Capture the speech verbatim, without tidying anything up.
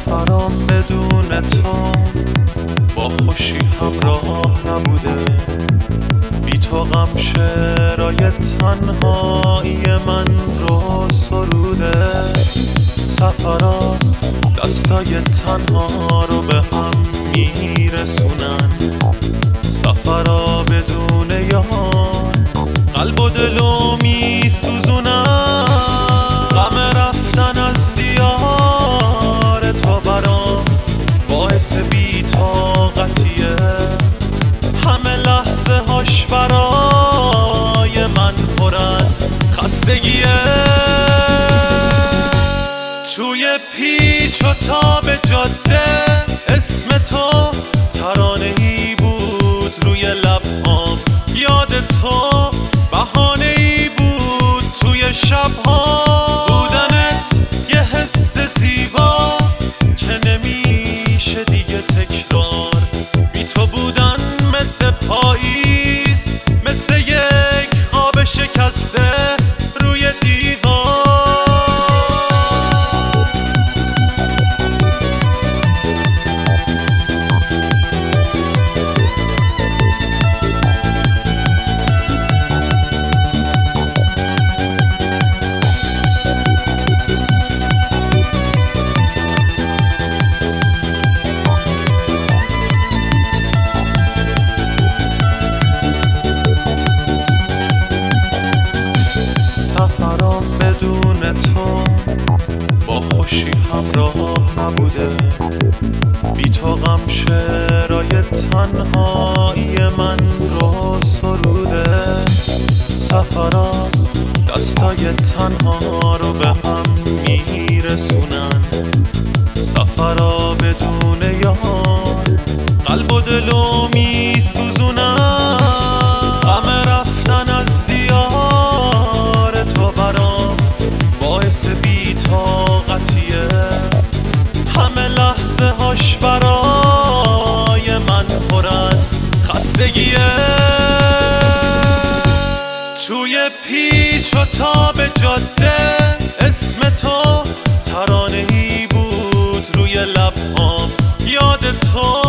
سفرام بدون تو با خوشی همراه نبوده، بی تو غم شعرهای تنهایی من رو سروده. سفرام دستای تنها رو به هم میرسونن، سفرا بدون یار قلب و دلو میسوزونن. غم رفتن از دیار تو برام باعث بی‌طاقتیه، همه لحظه هاش برای من پر از خستگیه. توی پیچ و تاب جاده اسم تو ترانه‌ای بود روی لب‌هام، یاد تو بهانه‌ای بود توی شب‌هام. بودنت یه حس زیبا که نمیشه دیگه تکرار، بی تو بودن مثل پاییز، مثل یک خواب شکسته روی دیوار. سفرام بدون تو با خوشی همراه نبوده، بی تو غم شعرهای تنهایی من رو سروده. سفرام دستای تنها رو به هم میرسونن، سفرا بدون یار قلب و دلو میسوزونن. غم رفتن از دیار تو برام باعث بی‌طاقتیه، همه لحظه هاش برای من پر از خستگیه. توی پیچ و تاب جاده اسم تو ترانه‌ای بود روی لب‌هام، یاد تو